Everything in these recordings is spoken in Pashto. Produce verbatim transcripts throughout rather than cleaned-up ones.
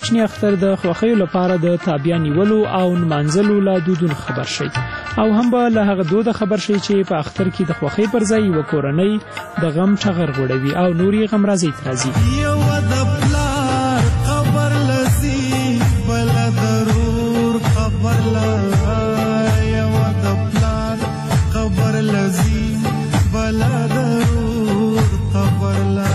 کوچني اختر د خوښیو لپاره د تابیا نیولو او نمانځلو له دودونو خبر شئ او هم به له هغه دوده خبر شئ چې په اختر کې د خوښۍ پر ځای یوه کورنۍ د غم ټغر غوړوي او نور یې غمرازۍ ته راځي. یوه د پلار خبر لذي بله ضرور خبر له یوه د پلار خبر لذي بله ضرور خبر له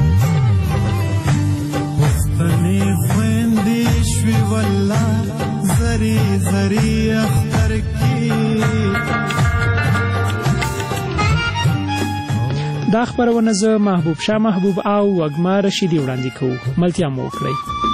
پښتنې خویندې شوې والله زری زری اختر دا خبرونه زه محبوب شاه محبوب او وږمه رشیدي وړاندې کوو. ملتیا مو وکړئ.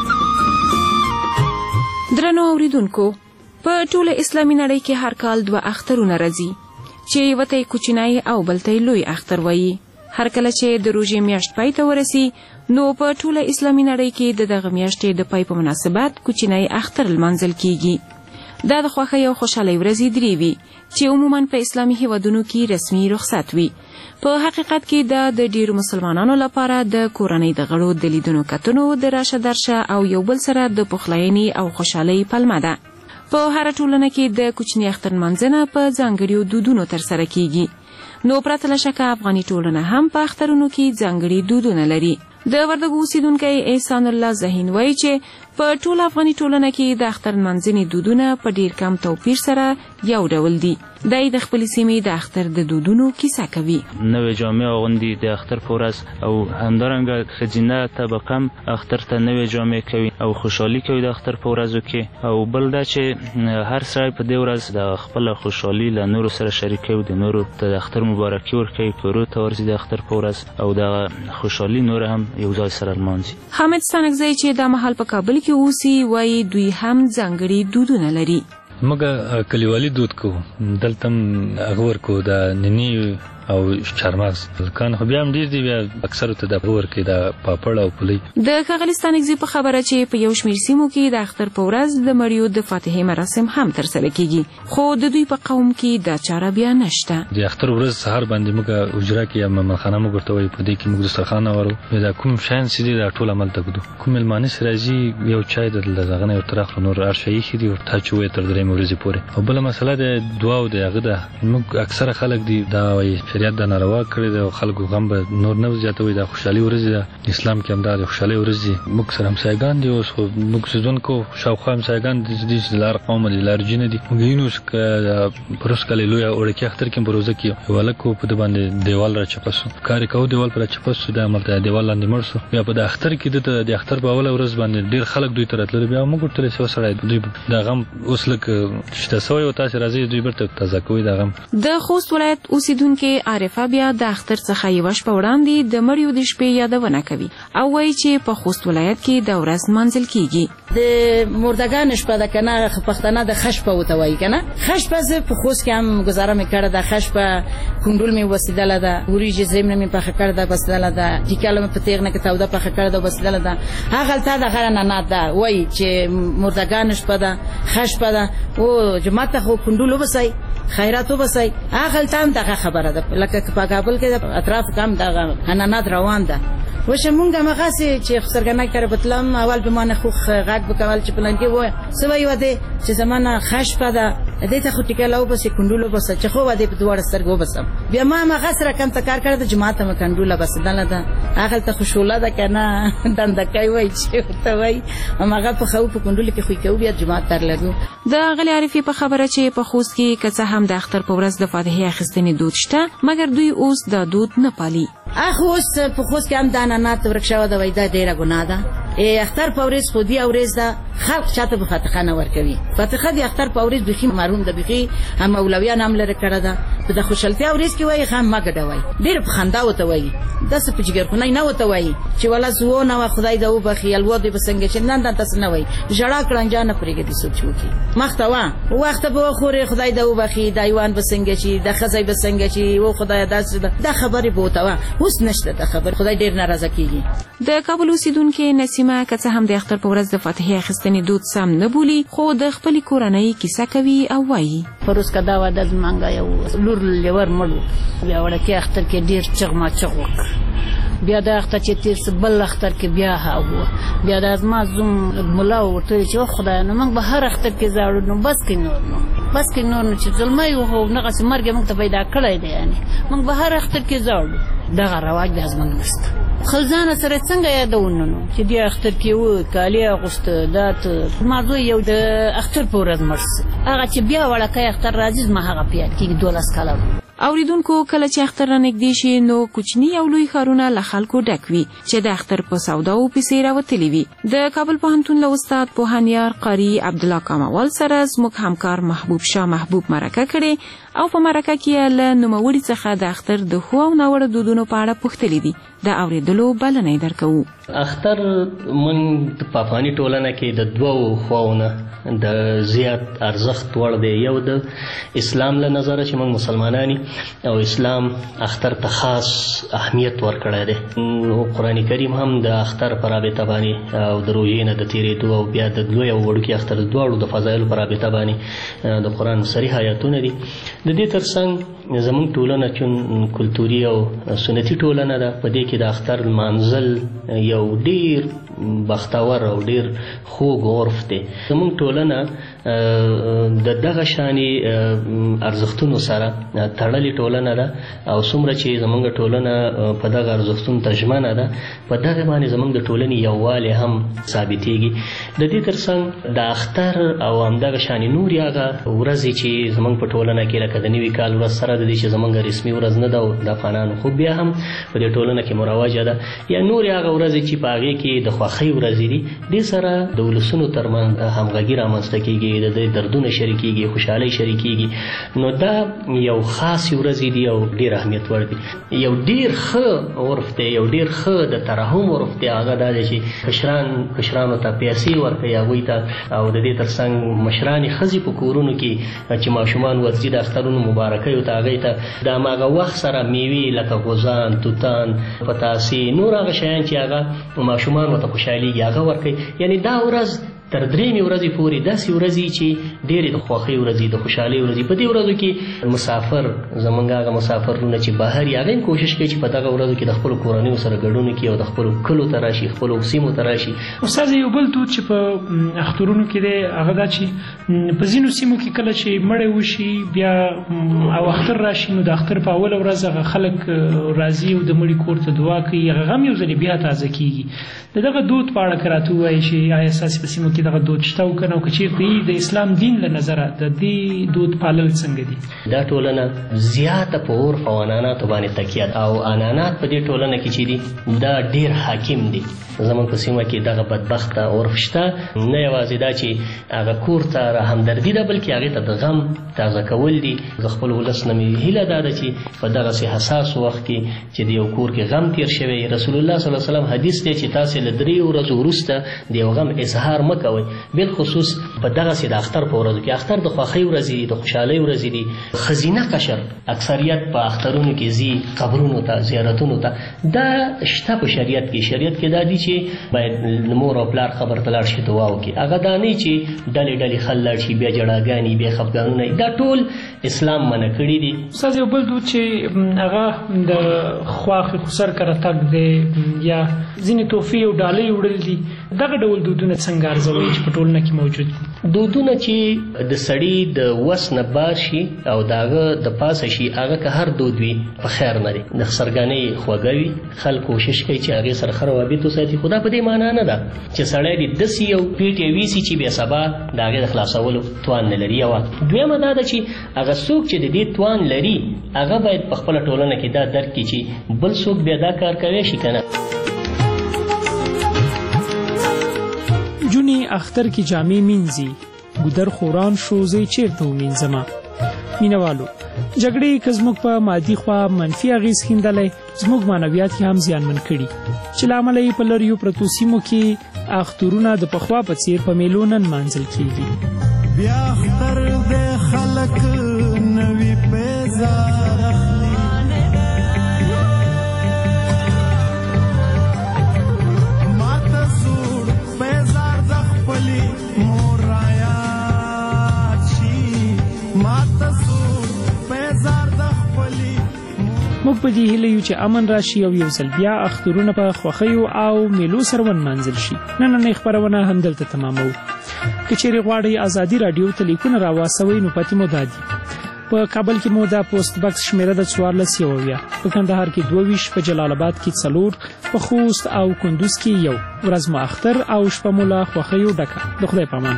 درنو اوریدونکو، په ټوله اسلامي نړۍ کې هر کال دوه اخترونه راځي چې یو ته کوچنی او بل ته لوی اختر وایي. هر کله چې د روژې میاشت پای ته ورسي نو په ټوله اسلامي نړۍ کې د دغه میاشتې د پای په مناسبت کوچنی اختر لمانځل کیږي. دا د خوښۍ او خوشحالۍ ورځې درې وي چې عموماً په اسلامي هیوادونو کې رسمي رخصت وي. په حقیقت کې دا د ډیرو مسلمانانو لپاره د کورنۍ د غړو د لیدونو کتنو د راشه درشه او یو بل سره د پخلاینې او خوشحالۍ پلمه ده. په هر ټولنه کې د کوچني اختر منځنه په ځانګړیو دودونو ترسره کیږي. نو پرته له شکه افغاني ټولنه هم په اخترونو کې ځانګړي دودونه لري. د وردګو اوسیدونکی احسان الله زهین وایي چې په ټول افغاني ټولنه کې د اختر منځني دودونه په ډیر کم توپیر سره یو ډول دي. دای د خپل سیمې د اختر د دودونو کیسه کوي. نوې جامې اغوندي د اختر په ورځ او همدارنګه ښځینه طبقه هم اختر ته نوې جامې کوي او خوشحالي کوي د اختر په ورځو کې. او بل دا چې هر سړی په دې ورځ د خپل خوشحالي له نورو سره شریکوي، د نورو ته د اختر مبارکي ورکوي، کورو ته ورځي د اختر په ورځ او د خوشحالي نور هم یو ځای سره لمانځي. حامد ستانکزی چې دا مهال په کابل کې اوسي وایي دوی هم ځانګړي دودونه لري. موږ کلیوالي دود کوو، دلته هم هغه ورکوو د نیني او چارمغز کان خو بیا هم ډېر دي، بیا اکثرو ته د ورکوي د پاپړ او پولۍ. د ښاغلي ستانکزي په خبره چې په یو شمېر سیمو کې د اختر په ورځ د مړیو د فاتحې مراسم هم ترسره کیږي، خو د دوی په قوم کې دا چاره بیا نشته. د اختر ورځ سهار باندې موږ حجره کې یا مېلمانخانه موږ ورته وایو، په دې کې موږ دسترخوان هوارو، دا کوم شیان چې دي دا ټول هملته ږدو. کوم مېلمانه چې راځي یو چای د هغه نه یو تر اخره نور هر شی ایښي دي ورته اچوي تر درېیمې ورځې پورې. او بله مسله د دعاو د هغه ده، موږ اکثره خلک دي دا وایي شریعت دا ناروا کړی دی او خلکو غم به نور نه زیاتوي. دا خوشحالي ورځ ده، اسلام کې هم دا د خوشحالۍ ورځ دي. موږ سره همسایګان دي، اوس خو موږ اوسېدونکو شاوخوا همسایګان دي چې د لار قوم دي، لارجینه دي. موږ وینو چې په روز کلي لوی وړکي اختر کې په روزه کې یو هلک په ده باندې دیوال را چپه سو، کار یې کوو دیوال پر چپه سو، دا هملته دیوال لاندې مړ سو. بیا په د اختر کې ده د اختر په اوله ورځ باندې ډېر خلک دوی ته راتلل. بیا موږ ورته چې سړی دوی دا غم اوس لږ شته سوی او تاسې راځئ دوی بیرته تازه کوي دا غم. د خوست ولایت اوسیدونکې عارفه بیا د اختر څخه یوه شپه وړاندې د مړیو د شپې یادونه کوي او وایي چې په خوست ولایت کې دا ورځ لمانځل کیږي. د مردگان شپه ده کنه، پښتانه د خشپه وته وایي کنه. خشپه زه په خوست کې هم گزاره مې کړې ده. خشپه کندول مې وسیدله ده، وریجې زمینه مې پخه کړې ده وسیدله ده، ټیکاله مې په تیغ نه کې توده پخه کړې ده وسیدله ده. هغلته د غره نه نه ده وایي چې مردگان شپه ده، خشپه ده او جمعه ته خو کندول وبسای خیرات وبسای. هغلته هم دغه خبره ده، لکه په کابل کې اطراف کم دغه حنانات روان ده. وشه مونږه مغاسي چې خسرګنه کړ بتلم اول به مانه خو غاګ بکول چې پلان کې وای سوي وته چې زمانہ خاص پدا دې ته خو ټیکلو بس کندولو بس چې خو وته په دوړ سترګو بسم بیا ما مغاسره کم تکار کړ د جماعت م کندوله بس دله ده هغه ته خوشوله ده کنه دند کوي وای چې ته وای ماغه په خو په کندول کې خو کوي بیا جماعت تر لګو. د غلی عارفي په خبره چې په خوست کې کڅه هم د اختر په ورځ د فاتحه اخیستنې دود شته مګر دوی اوس د دود نه پالي. اخو اوس په خوست کې هم دانانات ورکشاو د وای دا ډیره ګناه ده. اختر په ورځ خو دی اورز ده خلق چاته په فاتحه نه ورکوي. فاتحه د اختر په ورځ بخي مرحوم د بخي هم اولویان هم لره کړه ده په د خوشالتیا ورځ کې وای خام ما ګډوي ډیر په خندا وته وای د څه په جګر خو نه نه وته وای چې ولا زو نه خدای د وبخي الو د بسنګ چې نن د تاسو نه وای جړه کړنجا نه پرېګې دي سوچو کی مختوا وخت به خوري خدای د وبخي د ایوان بسنګ چې د خزای بسنګ چې و خدای داس د خبرې بوتوا اوس نشته د خبر خدای ډیر ناراضه کیږي. د کابل اوسیدونکو نسیمه کڅه هم د اختر په ورځ د فاتحه اخیستنې دود سم نه بولی خو د خپل کورنۍ کیسه کوي او وایي پروس کدا و د مانګا یو لور لور مړو بیا ورته اختر کې ډیر چغما چغوک بیا د اختر چې تیر بل اختر کې بیا هاوه بیا د ازما زوم مولا ورته چې خدای نو موږ به هر اختر کې زاړو نو بس کې نور نو بس کې نور نو چې ظلمي وو نه غس مرګ موږ ته پیدا کړی دی یعنی موږ به هر اختر کې زاړو دغه رواج د ازمن نشته خلزانه سره څنګه یادونه نو چې دی اختر کې و کالی اغوسته دات مازو یو د اختر په ورځ مرس هغه چې بیا وړکه اختر راځي ما هغه بیا کې دولس کاله اوریدونکو کله چې اختر را نږدې شي نو کوچني او لوی ښارونه له خلکو ډک وي چې د اختر په سوداو پسې راوتلي وي. د کابل پوهنتون له استاد پوهنیار قاری عبدالله کاموال سره زموږ همکار محبوب شاه محبوب مرکه کړې او په مرکه کې له نوموړي څخه د اختر د ښو او ناوړه دودونو په اړه پوښتلي دي. د اوریدلو بلنه یې درکوو. اختر موږ په افغاني ټولنه کې د دوو خواونه د زیات ارزښت وړ دی. یو د اسلام له نظره چې موږ مسلمانانی او اسلام اختر ته خاص اهمیت ورکړی دی. نو قرآن کریم هم د اختر په رابطه باندې او د روژې نه د تېرېدو او بیا د لوی او وړوکي اختر د دواړو د فضایلو په رابطه باندې د قرآن صریح آیاتونه دي. د دې ترڅنګ زموږ ټولنه چون کلتوري او سنتي ټولنه ده، په دې کې د اختر لمانځل یو ډیر بختور او ډیر خوږ عرف دی. زموږ ټولنه د دغه شانې ارزښتونو سره تړلې ټولنه ده او څومره چې زموږ ټولنه په دغه ارزښتونو ته ژمنه ده، په دغه باندې زموږ د ټولنې یووالی هم ثابتېږي. د دې ترڅنګ د اختر او همدغه شانې نورې هغه ورځې چې زموږ په ټولنه کې لکه د نوي کال ورځ سره د دې چې زموږ رسمي ورځ نه ده او د افغانانو خو بیا هم په دې ټولنه کې مروجه ده، یا نورې هغه ورځې چې په هغې کې د خوښۍ ورځې دي، دې سره د ولسونو ترمنځ همغږي رامنځته کېږي، د دې دردونه شریکېږي، خوشحالۍ شریکېږي. نو دا یو خاص ورځې دي او ډېر اهمیت وړ دي. یو ډېر ښه عرف دی، یو ډېر ښه د ترحم عرف دی، هغه دا دی چې کشران کشرانو ته پیسې ورکوي هغوی ته، او د دې ترڅنګ مشرانې ښځې په کورونو کې چې ماشومان ورځي د اخترونو مبارکیو ته هغوی ته د هماغه وخت سره میوې لکه غوزان، توتان، پتاسې، نور هغه شیان چې هغه ماشومان ورته خوشحالېږي هغه ورکوي. یعنې دا ورځ تر درېیمې ورځې پورې داسې ورځې چې ډېرې د خوښۍ ورځې، د خوشحالۍ ورځې. په دې ورځو کې مسافر زموږ هغه مسافرونه چې بهر یې هغه هم کوشش کوي چې په دغه ورځو کې د خپلو کورنیو سره ګډون وکړي او د خپلو کلو ته راشي، خپلو سیمو ته راشي. استاد یو بل دود چې په اخترونو کې دی هغه دا چې په ځینو سیمو کې کله چې مړی وشي بیا او اختر راشي نو د اختر په اوله ورځ هغه خلک راځي او د مړي کور ته دعا کوي، هغه هم یو ځلې بیا تازه کېږي. د دغه دود په اړه که راته ووایي چې آیا ستاسې په سیمو کې دغه دود شته او که نه، او که چېرته د اسلام دین له نظره د دې دود پالل څنګه دي؟ دا ټولنه زیاته په عرف او عنعناتو باندې تکیه ده، او عنعنات په دې ټولنه کې چې دي دا ډېر حاکم دي. زموږ په سیمه کې دغه بدبخته عرف شته، نه یوازې دا چې هغه کور ته همدردي ده بلکې هغې ته د غم تازه کول دي. د خپل ولس نه مې هیله دا ده چې په دغسې حساس وخت کې چې د یو کور کې غم تېر شوی، رسول الله صلی الله علیه وسلم حدیث دی چې تاسې له درې ورځو وروسته د یو غم اظهار مه کوئ، بالخصوص په دغسې د اختر په ورځو کې. اختر د خوښۍ ورځې دي، د خوشحالۍ ورځې دي. ښځینه قشر اکثریت په اخترونو کې ځي قبرونو ته، زیارتونو ته. دا شته په شریعت کې. شریعت کې دا دي چې باید مور او پلار قبر ته لاړ شي دعا وکړي. هغه دا نه چې ډلې ډلې خل لاړ شي، بیا جړاګانې، بیا خفګانونه. دا ټول اسلام منع کړي دي. استاد یو بل دود چې هغه د خواښې خسر کره تګ دی یا ځینې تحفې او ډالۍ وړل دي، دغه ډول دودونه څنګه ارزوئ چې په ټولنه کې موجود دي؟ دودونه چې د سړي د وس نه بار شي او د هغه د پاسه شي، هغه که هر دود وي په خیر نه دی. د خسرګانۍ خوږه وي، خلک کوشش کوي چې هغې سره ښه روابط وساتي، خو دا په دې معنا نه ده چې سړی دې داسې یو پیټ یې ویسي چې بیا سبا د هغې د خلاصولو توان نه لري. یوه دویمه دا ده چې هغه څوک چې د دې توان لري هغه باید په خپله ټولنه کې دا درک کړي چې بل څوک بیا دا کار کوی شي که نه. جونې اختر کې جامې مینځي، ګودر خوران شو زه یې چېرته ومینځمه. مینهوالو، جګړې که زموږ په مادي خوا منفي اغېز ښیندلی، زموږ معنویات یې هم زیانمن کړي چې له امله یې په لرېیو پرتو سیمو کې اخترونه د پخوا په څېر په میلو نه نمانځل کېږي. بیا اختر دې خلک نوي پیزار اخلي، ماته سوړ پیزار د خپلې مور رایاد شي، ماته سوړ پیزار د خپلې. موږ په دې هیله یو چې امن راشي او یو ځل بیا اخترونه په خوښیو او میلو سره ونمانځل شي. نننۍ خپرونه همدلته تماموو. که چیرې غواړئ ازادي راډیو ته لیکونه راواستوئ نو پتې مو دا دي: په کابل کې مو د پوسټ بکس شمیره د څوارلس یو اویا، په کندهار کې دوه ویشت، په جلال آباد کې څلور، په خوست او کندوز کې یو. ورځ مو اختر او شپه مو له خوښیو ډکه. د خدای په امان.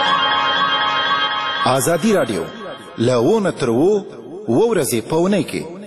ازادي راډیو له ونه تر وو ورځې په اونۍ کې